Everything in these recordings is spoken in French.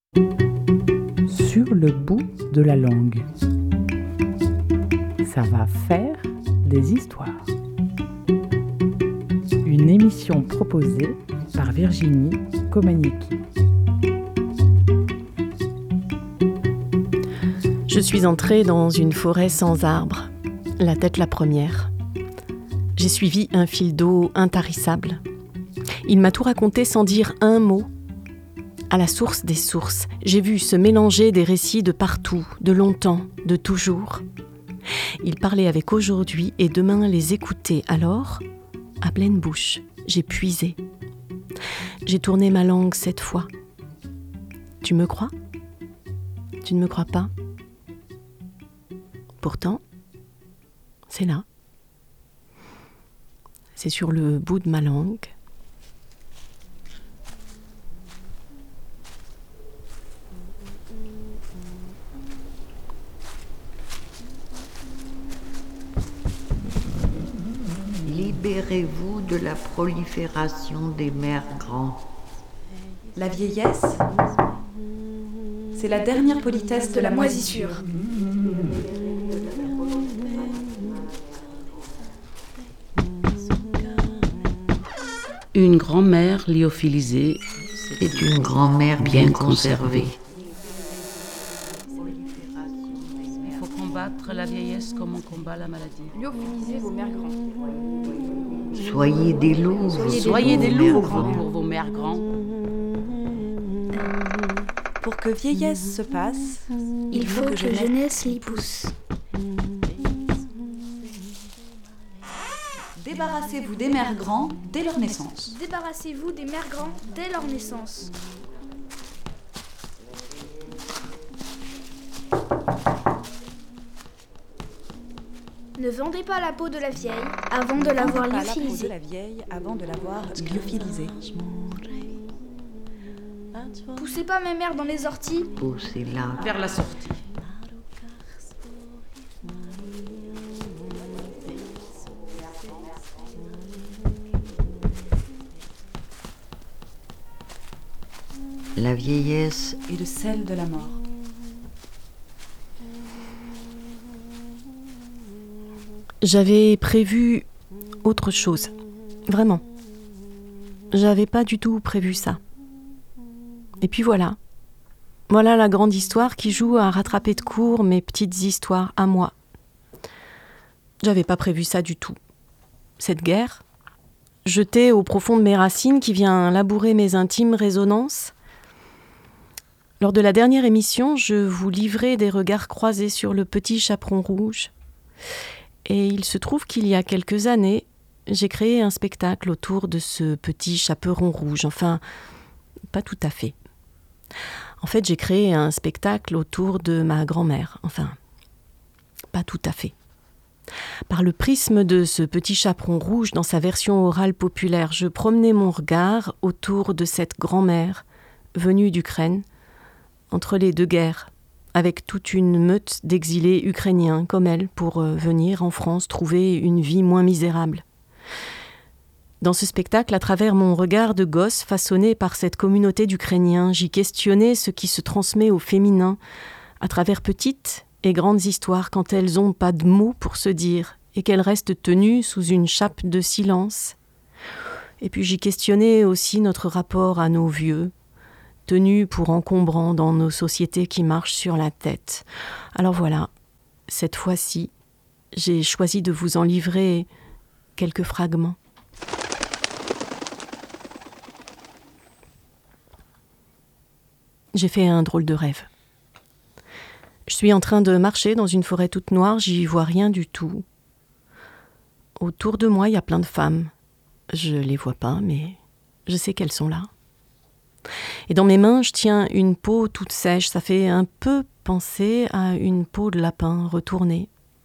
Sur le bout de la langue. Ça va faire des histoires. Une émission proposée par Virginie Komaniecki. Je suis entrée dans une forêt sans arbres, la tête la première. J'ai suivi un fil d'eau intarissable. Il m'a tout raconté sans dire un mot. À la source des sources, j'ai vu se mélanger des récits de partout, de longtemps, de toujours. Il parlait avec aujourd'hui et demain les écouter. Alors, à pleine bouche, j'ai puisé. J'ai tourné ma langue 7 fois. Tu me crois ? Tu ne me crois pas ? Pourtant, c'est là. C'est sur le bout de ma langue. Libérez-vous de la prolifération des mers grands. La vieillesse, c'est la dernière politesse de la moisissure. Une grand-mère lyophilisée est une grand-mère bien conservée. Il faut combattre la vieillesse comme on combat la maladie. Lyophilisez vos mères grands. Soyez des louvres. Soyez des louvres pour vos mères grands. Pour que vieillesse se passe, Il faut que jeunesse l'y pousse. Débarrassez-vous des mères grands dès leur naissance. Débarrassez-vous des mères grands dès leur naissance. Ne vendez pas la peau de la vieille avant de l'avoir lyophilisée. avant de l'avoir lyophilisée. Poussez pas mes mères dans les orties. Poussez-la. Vers la sortie. La vieillesse Et le sel de la mort. J'avais prévu autre chose. Vraiment. J'avais pas du tout prévu ça. Et puis voilà. Voilà la grande histoire qui joue à rattraper de court mes petites histoires à moi. J'avais pas prévu ça du tout. Cette guerre, jetée au profond de mes racines qui vient labourer mes intimes résonances. Lors de la dernière émission, je vous livrais des regards croisés sur le petit chaperon rouge. Et il se trouve qu'il y a quelques années, j'ai créé un spectacle autour de ce petit chaperon rouge. Enfin, pas tout à fait. En fait, j'ai créé un spectacle autour de ma grand-mère. Enfin, pas tout à fait. Par le prisme de ce petit chaperon rouge dans sa version orale populaire, je promenais mon regard autour de cette grand-mère venue d'Ukraine, entre les deux guerres, avec toute une meute d'exilés ukrainiens comme elle pour venir en France trouver une vie moins misérable. Dans ce spectacle, à travers mon regard de gosse façonné par cette communauté d'Ukrainiens, j'y questionnais ce qui se transmet au féminin à travers petites et grandes histoires quand elles n'ont pas de mots pour se dire et qu'elles restent tenues sous une chape de silence. Et puis j'y questionnais aussi notre rapport à nos vieux, tenus pour encombrants dans nos sociétés qui marchent sur la tête. Alors voilà, cette fois-ci, j'ai choisi de vous en livrer quelques fragments. J'ai fait un drôle de rêve. Je suis en train de marcher dans une forêt toute noire, j'y vois rien du tout. Autour de moi, il y a plein de femmes. Je les vois pas, mais je sais qu'elles sont là. Et dans mes mains, je tiens une peau toute sèche. Ça fait un peu penser à une peau de lapin retournée.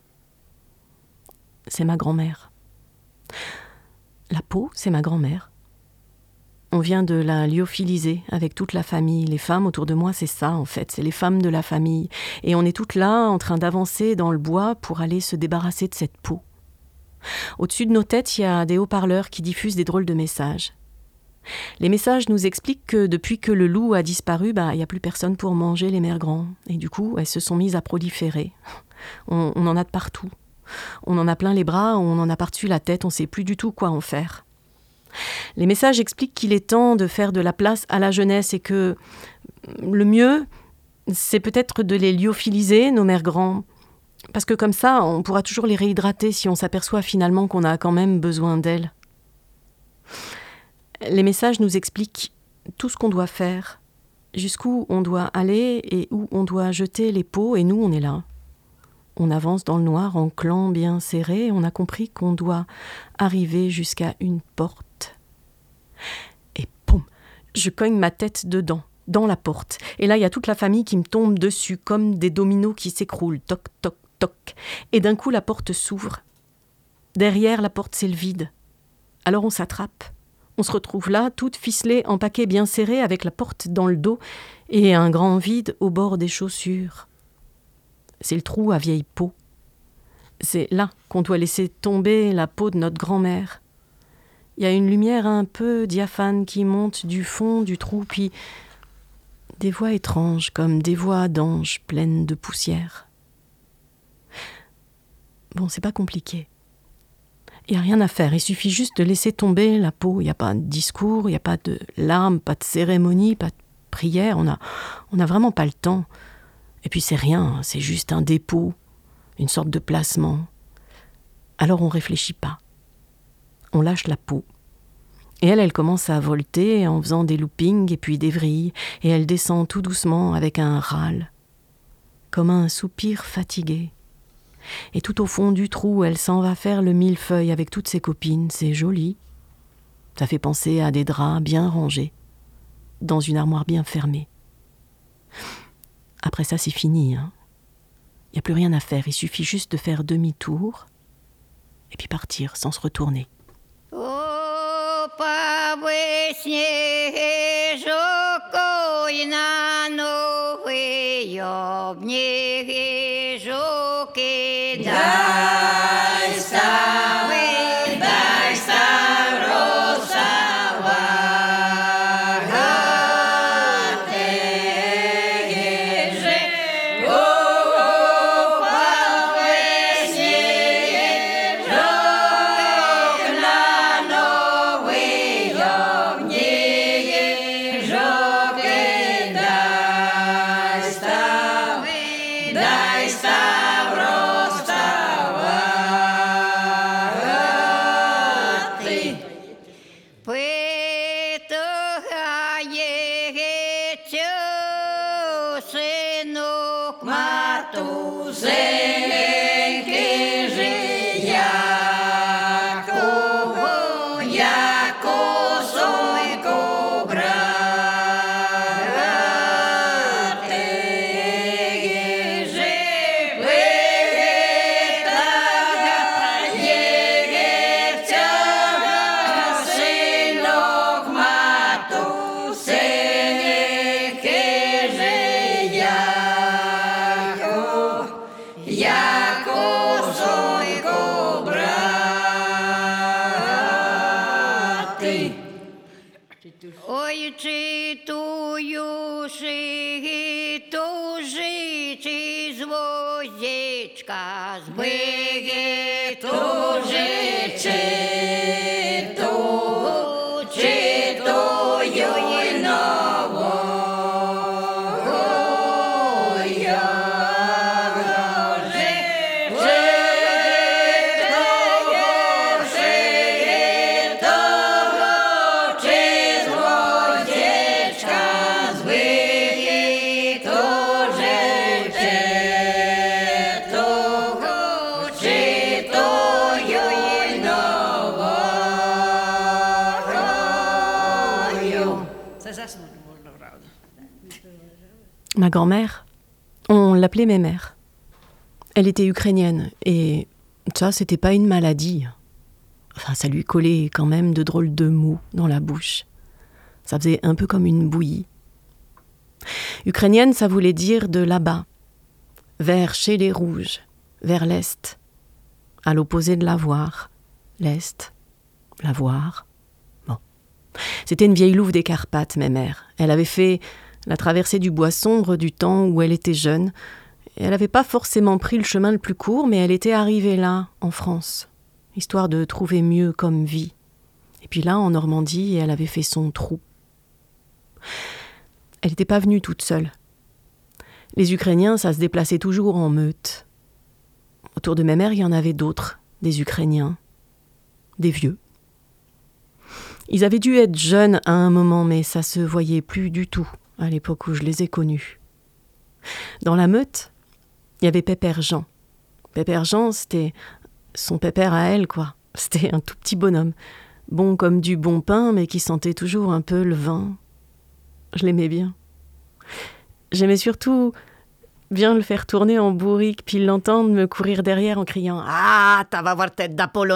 C'est ma grand-mère. La peau, c'est ma grand-mère. On vient de la lyophiliser avec toute la famille. Les femmes autour de moi, c'est ça en fait, c'est les femmes de la famille. Et on est toutes là en train d'avancer dans le bois pour aller se débarrasser de cette peau. Au-dessus de nos têtes, il y a des haut-parleurs qui diffusent des drôles de messages. Les messages nous expliquent que depuis que le loup a disparu, il n'y a plus personne pour manger les mergrans. Et du coup, elles se sont mises à proliférer. On en a de partout. On en a plein les bras, on en a par-dessus la tête, on ne sait plus du tout quoi en faire. Les messages expliquent qu'il est temps de faire de la place à la jeunesse et que le mieux, c'est peut-être de les lyophiliser, nos mergrans. Parce que comme ça, on pourra toujours les réhydrater si on s'aperçoit finalement qu'on a quand même besoin d'elles. Les messages nous expliquent tout ce qu'on doit faire, jusqu'où on doit aller et où on doit jeter les pots, et nous, on est là. On avance dans le noir en clan bien serré, on a compris qu'on doit arriver jusqu'à une porte. Et poum, je cogne ma tête dedans, dans la porte. Et là, il y a toute la famille qui me tombe dessus, comme des dominos qui s'écroulent, toc, toc, toc. Et d'un coup, la porte s'ouvre. Derrière la porte, c'est le vide. Alors on s'attrape. On se retrouve là, toutes ficelées en paquets bien serrés, avec la porte dans le dos et un grand vide au bord des chaussures. C'est le trou à vieille peau. C'est là qu'on doit laisser tomber la peau de notre grand-mère. Il y a une lumière un peu diaphane qui monte du fond du trou, puis des voix étranges, comme des voix d'anges pleines de poussière. Bon, c'est pas compliqué. Il n'y a rien à faire, il suffit juste de laisser tomber la peau. Il n'y a pas de discours, il n'y a pas de larmes, pas de cérémonie, pas de prière. On a vraiment pas le temps. Et puis c'est rien, c'est juste un dépôt, une sorte de placement. Alors on réfléchit pas. On lâche la peau. Et elle commence à volter en faisant des loopings et puis des vrilles. Et elle descend tout doucement avec un râle, comme un soupir fatigué. Et tout au fond du trou, elle s'en va faire le millefeuille avec toutes ses copines. C'est joli. Ça fait penser à des draps bien rangés, dans une armoire bien fermée. Après ça, c'est fini. Il n'y a plus rien à faire. Il suffit juste de faire demi-tour et puis partir sans se retourner. Ma grand-mère, on l'appelait mémère. Elle était ukrainienne et ça, c'était pas une maladie. Enfin, ça lui collait quand même de drôles de mots dans la bouche. Ça faisait un peu comme une bouillie. Ukrainienne, ça voulait dire de là-bas, vers chez les Rouges, vers l'Est, à l'opposé de l'avoir. L'Est, l'avoir. Bon. C'était une vieille louve des Carpates, Mémère. Elle avait fait la traversée du bois sombre du temps où elle était jeune. Et elle n'avait pas forcément pris le chemin le plus court, mais elle était arrivée là, en France, histoire de trouver mieux comme vie. Et puis là, en Normandie, elle avait fait son trou. Elle n'était pas venue toute seule. Les Ukrainiens, ça se déplaçait toujours en meute. Autour de Mémère, il y en avait d'autres, des Ukrainiens, des vieux. Ils avaient dû être jeunes à un moment, mais ça se voyait plus du tout à l'époque où je les ai connus. Dans la meute, il y avait Pépère Jean. Pépère Jean, c'était son pépère à elle, quoi. C'était un tout petit bonhomme, bon comme du bon pain, mais qui sentait toujours un peu le vin. Je l'aimais bien. J'aimais surtout bien le faire tourner en bourrique, puis l'entendre me courir derrière en criant « Ah, t'as va voir tête d'Apollonais !»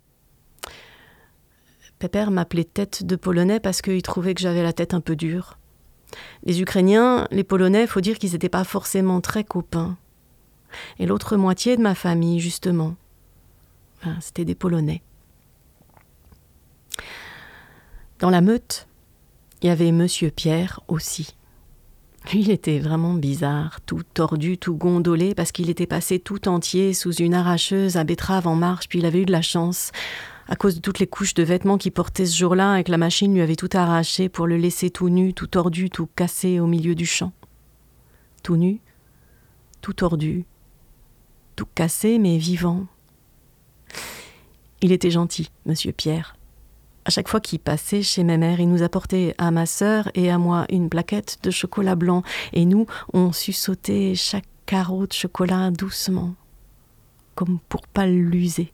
Pépère m'appelait tête de Polonais parce qu'il trouvait que j'avais la tête un peu dure. Les Ukrainiens, les Polonais, faut dire qu'ils n'étaient pas forcément très copains. Et l'autre moitié de ma famille, justement, c'était des Polonais. Dans la meute, il y avait Monsieur Pierre aussi. Lui, il était vraiment bizarre, tout tordu, tout gondolé, parce qu'il était passé tout entier sous une arracheuse à betterave en marche, puis il avait eu de la chance, à cause de toutes les couches de vêtements qu'il portait ce jour-là, et que la machine lui avait tout arraché pour le laisser tout nu, tout tordu, tout cassé au milieu du champ. Tout nu, tout tordu, tout cassé, mais vivant. Il était gentil, Monsieur Pierre. À chaque fois qu'il passait chez ma mère, il nous apportait à ma sœur et à moi une plaquette de chocolat blanc. Et nous, on suçotait chaque carreau de chocolat doucement, comme pour pas l'user.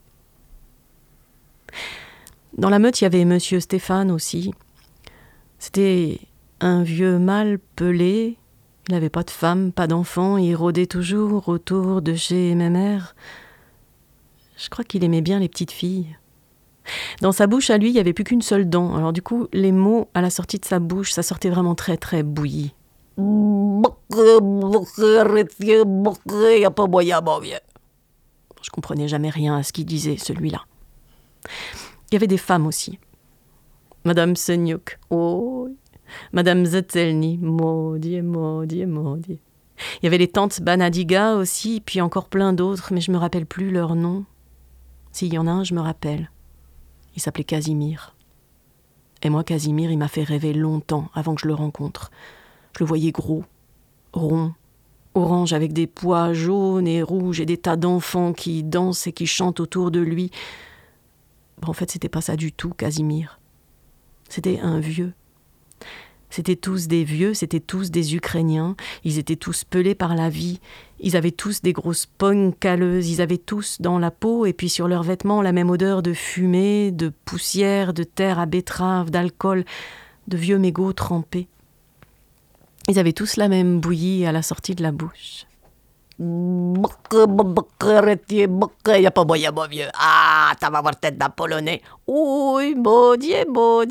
Dans la meute, il y avait Monsieur Stéphane aussi. C'était un vieux mâle pelé. Il n'avait pas de femme, pas d'enfant. Il rôdait toujours autour de chez ma mère. Je crois qu'il aimait bien les petites filles. Dans sa bouche, à lui, il n'y avait plus qu'une seule dent. Alors du coup, les mots à la sortie de sa bouche, ça sortait vraiment très très bouilli. Je comprenais jamais rien à ce qu'il disait, celui-là. Il y avait des femmes aussi. Madame Senyuk, oh, Madame Zetelny, maudit. Il y avait les tantes Banadiga aussi, puis encore plein d'autres, mais je me rappelle plus leur nom. S'il y en a un, je me rappelle. Il s'appelait Casimir. Et moi, Casimir, il m'a fait rêver longtemps avant que je le rencontre. Je le voyais gros, rond, orange avec des pois jaunes et rouges et des tas d'enfants qui dansent et qui chantent autour de lui. Bon, en fait, c'était pas ça du tout, Casimir. C'était un vieux. C'étaient tous des vieux, c'étaient tous des Ukrainiens. Ils étaient tous pelés par la vie. Ils avaient tous des grosses pognes calleuses. Ils avaient tous dans la peau et puis sur leurs vêtements la même odeur de fumée, de poussière, de terre à betterave, d'alcool, de vieux mégots trempés. Ils avaient tous la même bouillie à la sortie de la bouche. Y a pas moyen, mon vieux. Ah, t'as va voir tête d'un Polonais. Oui, maudit.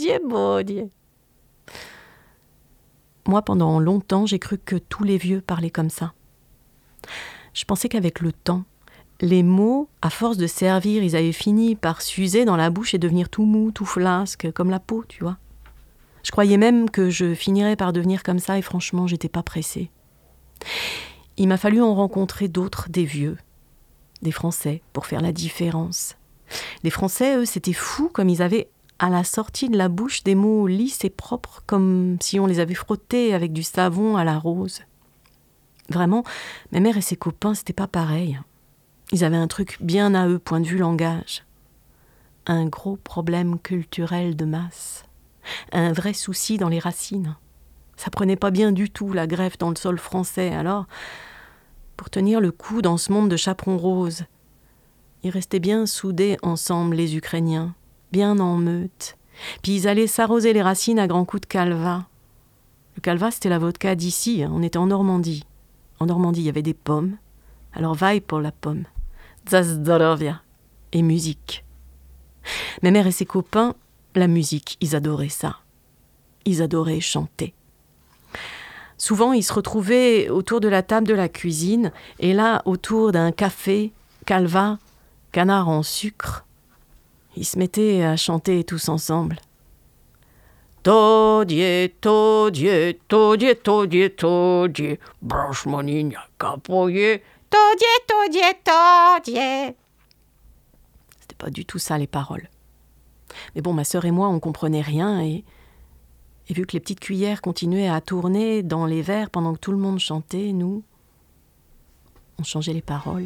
Moi, pendant longtemps, j'ai cru que tous les vieux parlaient comme ça. Je pensais qu'avec le temps, les mots, à force de servir, ils avaient fini par s'user dans la bouche et devenir tout mou, tout flasque, comme la peau, tu vois. Je croyais même que je finirais par devenir comme ça et franchement, j'étais pas pressée. Il m'a fallu en rencontrer d'autres, des vieux, des Français, pour faire la différence. Les Français, eux, c'était fou comme ils avaient à la sortie de la bouche des mots lisses et propres, comme si on les avait frottés avec du savon à la rose. Vraiment, ma mère et ses copains, c'était pas pareil. Ils avaient un truc bien à eux, point de vue langage. Un gros problème culturel de masse. Un vrai souci dans les racines. Ça prenait pas bien du tout, la greffe dans le sol français. Alors, pour tenir le coup dans ce monde de chaperons roses, ils restaient bien soudés ensemble, les Ukrainiens, bien en meute. Puis ils allaient s'arroser les racines à grands coups de calva. Le calva, c'était la vodka d'ici, on était en Normandie. En Normandie, il y avait des pommes. Alors vaille pour la pomme. Zazdorovia. Et musique. Ma mère et ses copains, la musique, ils adoraient ça. Ils adoraient chanter. Souvent, ils se retrouvaient autour de la table de la cuisine, et là, autour d'un café, calva, canard en sucre, ils se mettaient à chanter tous ensemble. Тодє, тодє, тодє, тодє, тодє, брашманиня капоє, тодє, тодє, todє. C'était pas du tout ça les paroles. Mais bon, ma sœur et moi, on comprenait rien et vu que les petites cuillères continuaient à tourner dans les verres pendant que tout le monde chantait, nous, on changeait les paroles.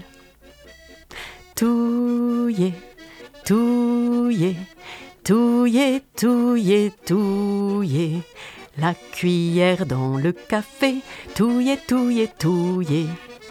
Touillé, touillé, touillé, touillé, touillé, la cuillère dans le café, touillé, touillé, touillé.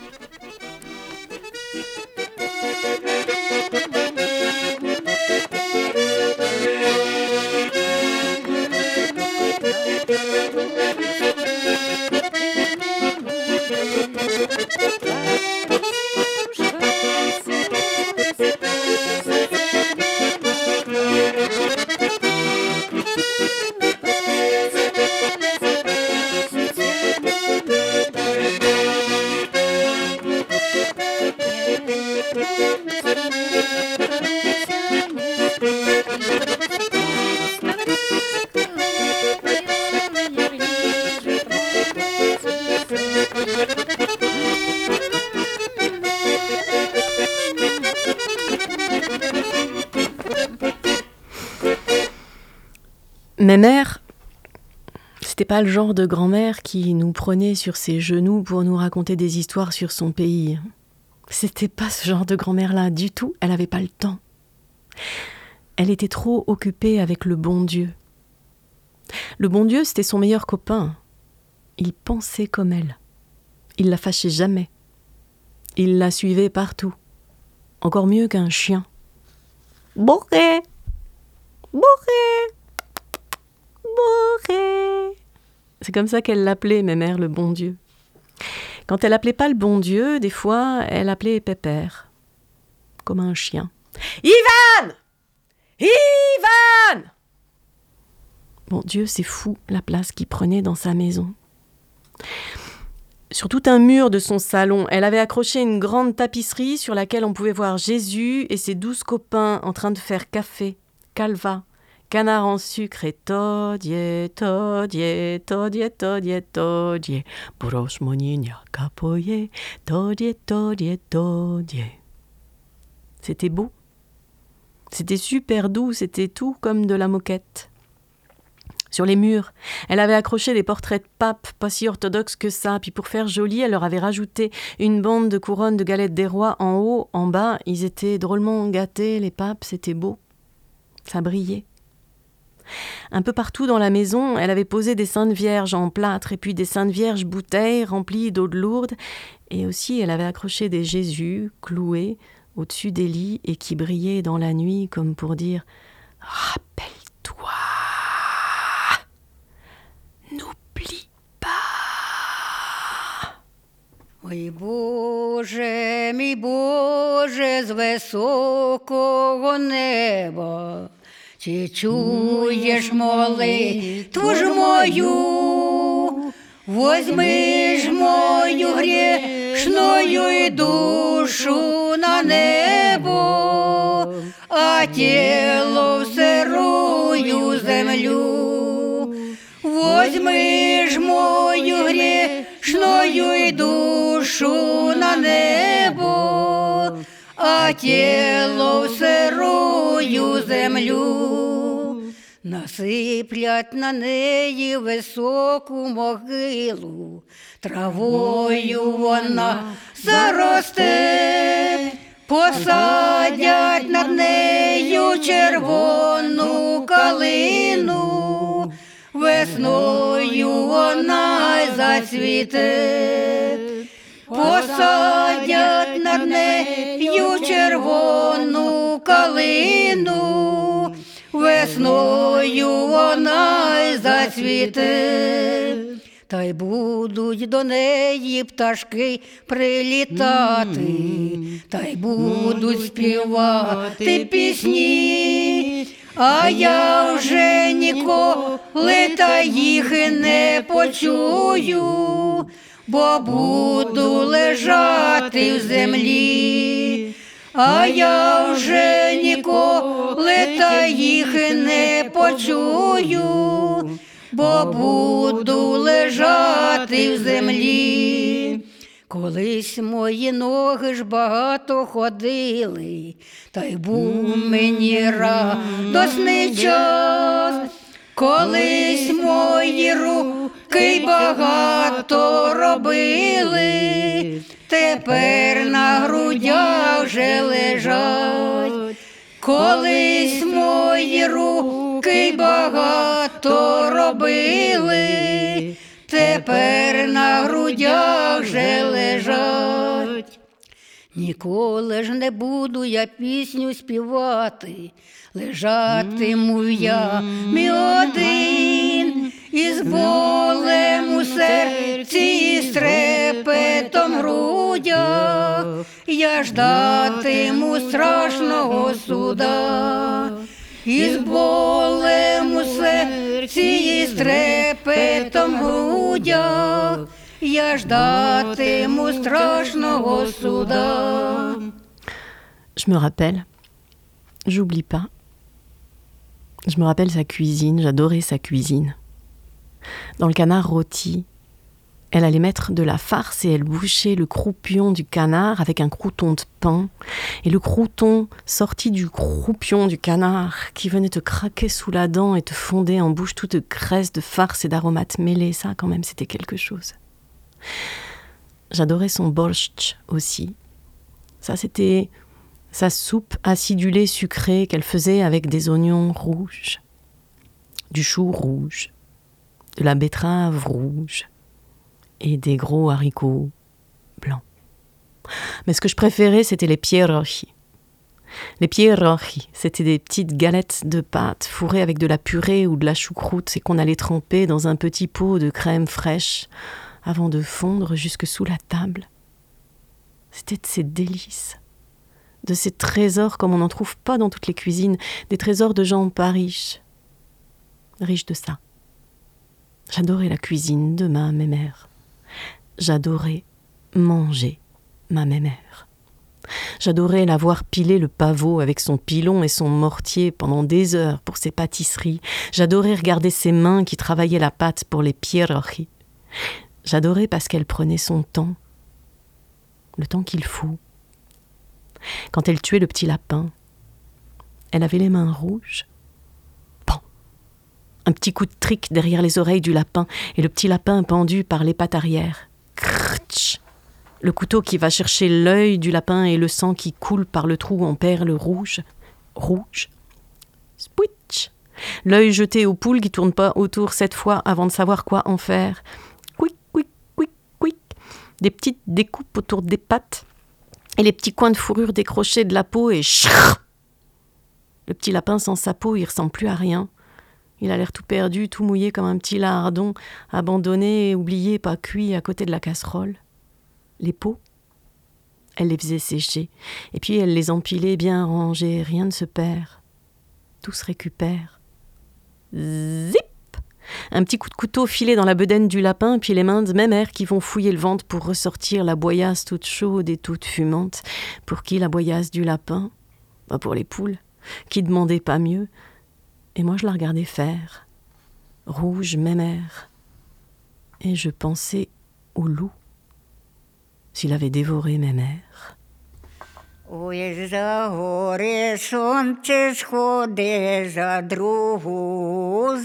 Mais mère, c'était pas le genre de grand-mère qui nous prenait sur ses genoux pour nous raconter des histoires sur son pays. C'était pas ce genre de grand-mère-là du tout, elle avait pas le temps. Elle était trop occupée avec le bon Dieu. Le bon Dieu, c'était son meilleur copain. Il pensait comme elle. Il la fâchait jamais. Il la suivait partout. Encore mieux qu'un chien. Boré, boré, boré. C'est comme ça qu'elle l'appelait, ma mère, le bon Dieu. Quand elle appelait pas le bon Dieu, des fois, elle appelait Pépère. Comme un chien. Ivan! Ivan! Bon, Dieu, c'est fou la place qu'il prenait dans sa maison. Sur tout un mur de son salon, elle avait accroché une grande tapisserie sur laquelle on pouvait voir Jésus et ses 12 copains en train de faire café, calva, canard en sucre et todje, todje, todje, todje, todje, broshmoninia kapoye, todje, todje, todje. C'était beau. C'était super doux, c'était tout comme de la moquette. Sur les murs, elle avait accroché des portraits de papes, pas si orthodoxes que ça, puis pour faire joli, elle leur avait rajouté une bande de couronnes de galettes des rois en haut, en bas. Ils étaient drôlement gâtés, les papes, c'était beau. Ça brillait. Un peu partout dans la maison, elle avait posé des saintes vierges en plâtre et puis des saintes vierges bouteilles remplies d'eau de Lourdes. Et aussi, elle avait accroché des Jésus cloués au-dessus des lits et qui brillaient dans la nuit comme pour dire « Rappelle-toi !» N'oublie pas. Ой, Боже, мій Боже, з високого неба, чи чуєш молитву ж мою? Возьми ж мою грішною і душу на небо, а тіло в сирую землю. Возьми ж мою грішною і душу на небо, а тіло в сирую землю. Насиплять на неї високу могилу, травою вона заросте, посадять над нею червону калину, весною вона й зацвіте, посадять над нею червону калину, весною вона й зацвіте. Та й будуть до неї пташки прилітати, та й будуть співати пісні, а я вже ніколи та їх не почую, бо буду лежати в землі. А я вже ніколи та їх не почую, бо буду лежати в землі. Колись мої ноги ж багато ходили, та й був мені радосний час. Колись мої руки багато робили, тепер на грудях вже лежать. Колись мої руки багато робили, тепер на грудях вже лежать. Ніколи ж не буду я пісню співати, лежатиму я мій один, із болем у серці, і з трепетом в грудях, я ждатиму страшного суда. Із болем у серці, і з трепетом в грудях, я ждатиму страшного суда. Je me rappelle, j'oublie pas. Je me rappelle sa cuisine, j'adorais sa cuisine. Dans le canard rôti, elle allait mettre de la farce et elle bouchait le croupion du canard avec un crouton de pain. Et le crouton sorti du croupion du canard qui venait te craquer sous la dent et te fondait en bouche toute graisse de farce et d'aromates mêlés. Ça, quand même, c'était quelque chose. J'adorais son borscht aussi. Ça, c'était sa soupe acidulée sucrée qu'elle faisait avec des oignons rouges, du chou rouge, de la betterave rouge et des gros haricots blancs. Mais ce que je préférais, c'était les pierogi. Les pierogi, c'était des petites galettes de pâte fourrées avec de la purée ou de la choucroute et qu'on allait tremper dans un petit pot de crème fraîche avant de fondre jusque sous la table. C'était de ces délices, de ces trésors comme on n'en trouve pas dans toutes les cuisines, des trésors de gens pas riches de ça. J'adorais la cuisine de ma mémère. J'adorais manger ma mémère. J'adorais la voir piler le pavot avec son pilon et son mortier pendant des heures pour ses pâtisseries. J'adorais regarder ses mains qui travaillaient la pâte pour les pierogi. J'adorais parce qu'elle prenait son temps, le temps qu'il faut. Quand elle tuait le petit lapin, elle avait les mains rouges. Pan! Un petit coup de trick derrière les oreilles du lapin et le petit lapin pendu par les pattes arrière. Krtch! Le couteau qui va chercher l'œil du lapin et le sang qui coule par le trou en perles rouges. Rouge. Spwitch! L'œil jeté aux poules qui tournent pas autour 7 fois avant de savoir quoi en faire. Quick, quick, quick, quick. Des petites découpes autour des pattes et les petits coins de fourrure décrochés de la peau et chrrr. Le petit lapin sans sa peau, il ressemble plus à rien. Il a l'air tout perdu, tout mouillé comme un petit lardon, abandonné, oublié, pas cuit à côté de la casserole. Les peaux, elle les faisait sécher, et puis elle les empilait bien rangées, rien ne se perd. Tout se récupère. Zip! Un petit coup de couteau filé dans la bedaine du lapin, puis les mains de mémère qui vont fouiller le ventre pour ressortir la boyasse toute chaude et toute fumante. Pour qui la boyasse du lapin? Pas pour les poules, qui demandaient pas mieux. Et moi je la regardais faire. Rouge mémère. Et je pensais au loup. S'il avait dévoré mémère. Ой, за гори сонце сходи, за другу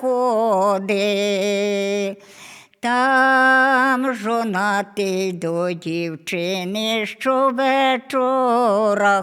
заходи. Там жонатий до дівчини щовечора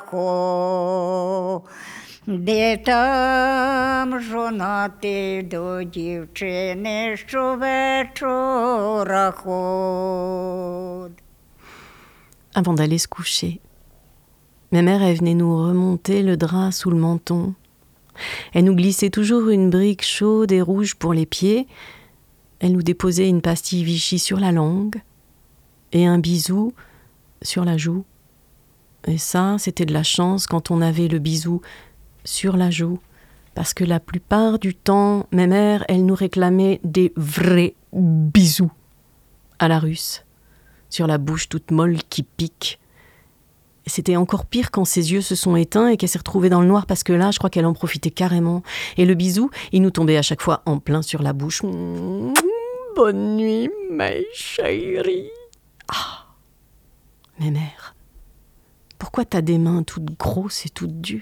ходить. Там жонатий до дівчини щовечора ходить. Avant d'aller se coucher, mémère, elle venait nous remonter le drap sous le menton. Elle nous glissait toujours une brique chaude et rouge pour les pieds. Elle nous déposait une pastille Vichy sur la langue et un bisou sur la joue. Et ça, c'était de la chance quand on avait le bisou sur la joue. Parce que la plupart du temps, mémère, elle nous réclamait des vrais bisous à la russe. Sur la bouche toute molle qui pique, C'était encore pire quand ses yeux se sont éteints et qu'elle s'est retrouvée dans le noir parce que là, je crois qu'elle en profitait carrément. Et le bisou, il nous tombait à chaque fois en plein sur la bouche. Bonne nuit, mes chéris. Ah, mes mères, pourquoi t'as des mains toutes grosses et toutes dures ?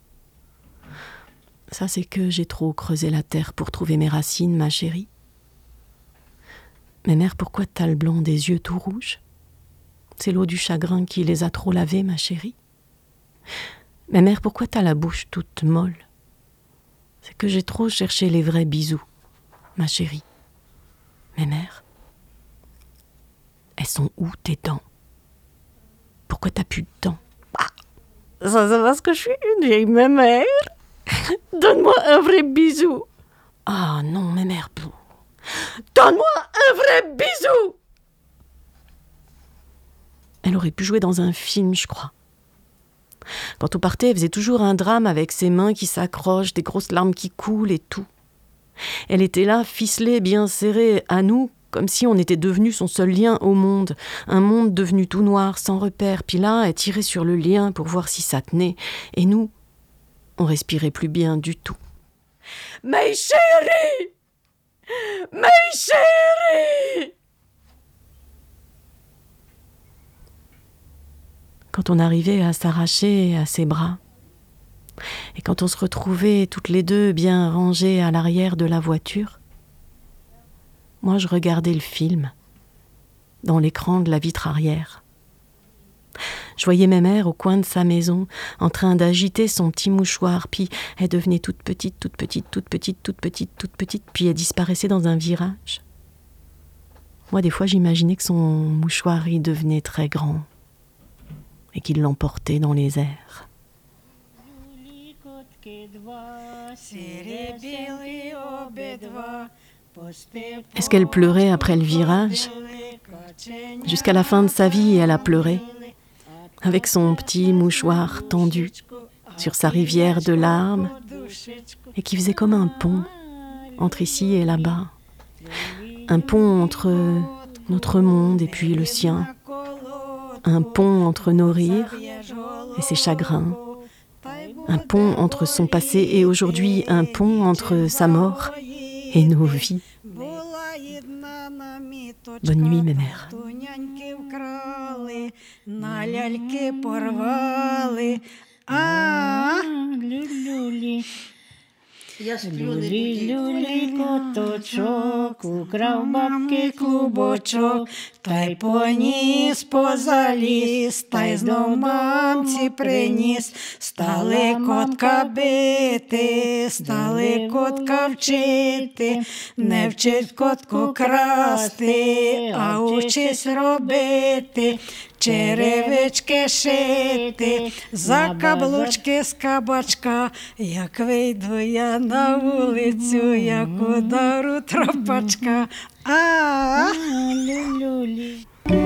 Ça, c'est que j'ai trop creusé la terre pour trouver mes racines, ma chérie. Mes mères, pourquoi t'as le blanc des yeux tout rouges ? C'est l'eau du chagrin qui les a trop lavés, ma chérie. Mes mères, pourquoi t'as la bouche toute molle ? C'est que j'ai trop cherché les vrais bisous, ma chérie. Mes mères, elles sont où tes dents ? Pourquoi t'as plus de dents ? Ça, c'est parce que je suis une vieille mère. Donne-moi un vrai bisou. Ah non, mes mères, donne-moi un vrai bisou. Elle aurait pu jouer dans un film, je crois. Quand on partait, elle faisait toujours un drame avec ses mains qui s'accrochent, des grosses larmes qui coulent et tout. Elle était là, ficelée, bien serrée à nous, comme si on était devenu son seul lien au monde. Un monde devenu tout noir, sans repère. Puis là, elle tirait sur le lien pour voir si ça tenait. Et nous, on respirait plus bien du tout. Mes chéris! Mes chéris! Quand on arrivait à s'arracher à ses bras, et quand on se retrouvait toutes les deux bien rangées à l'arrière de la voiture, moi je regardais le film dans l'écran de la vitre arrière. Je voyais ma mère au coin de sa maison en train d'agiter son petit mouchoir, puis elle devenait toute petite, toute petite, toute petite, toute petite, toute petite, puis elle disparaissait dans un virage. Moi des fois j'imaginais que son mouchoir y devenait très grand et qu'il l'emportait dans les airs. Est-ce qu'elle pleurait après le virage ? Jusqu'à la fin de sa vie, elle a pleuré, avec son petit mouchoir tendu sur sa rivière de larmes, et qui faisait comme un pont entre ici et là-bas. Un pont entre notre monde et puis le sien. Un pont entre nos rires et ses chagrins. Un pont entre son passé et aujourd'hui, un pont entre sa mort et nos vies. Bonne nuit, mes mères. Я сплю, люлі, коточок, украв бабки клубочок, та й поніс позаліз, та й знов мамці приніс. Стали котка бити, стали котка вчити, не вчить котку красти, а учись робити. Черевички шити, за каблучки з кабачка, як вийду я на вулицю, як удару тропачка. Люлюлі.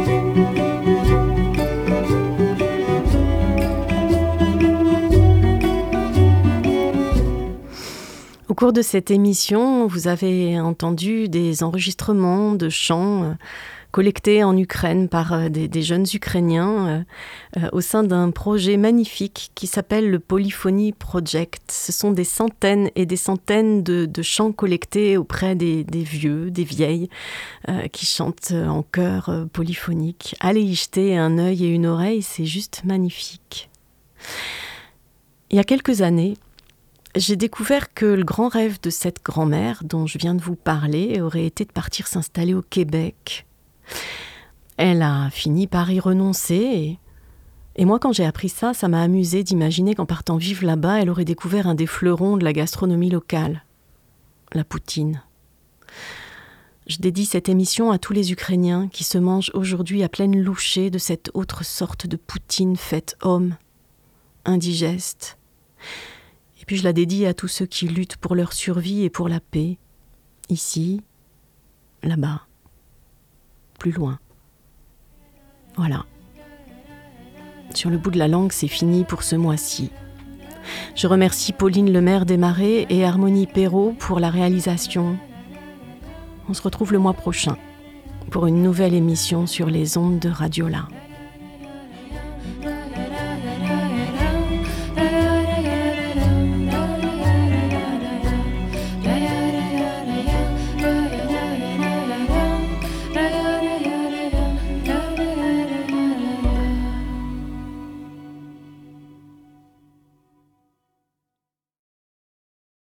Au cours de cette émission, vous avez entendu des enregistrements de chants collectés en Ukraine par des jeunes Ukrainiens au sein d'un projet magnifique qui s'appelle le Polyphony Project. Ce sont des centaines et des centaines de chants collectés auprès des vieux, des vieilles, qui chantent en chœur polyphonique. Allez y jeter un œil et une oreille, c'est juste magnifique. Il y a quelques années, j'ai découvert que le grand rêve de cette grand-mère dont je viens de vous parler aurait été de partir s'installer au Québec. Elle a fini par y renoncer et moi quand j'ai appris ça, ça m'a amusé d'imaginer qu'en partant vivre là-bas, elle aurait découvert un des fleurons de la gastronomie locale, la poutine. Je dédie cette émission à tous les Ukrainiens qui se mangent aujourd'hui à pleine louchée de cette autre sorte de poutine faite homme, indigeste. Et puis je la dédie à tous ceux qui luttent pour leur survie et pour la paix, ici, là-bas, plus loin. Voilà. Sur le bout de la langue, c'est fini pour ce mois-ci. Je remercie Pauline Lemaire Desmarais et Harmonie Perrault pour la réalisation. On se retrouve le mois prochain pour une nouvelle émission sur les ondes de Radiola.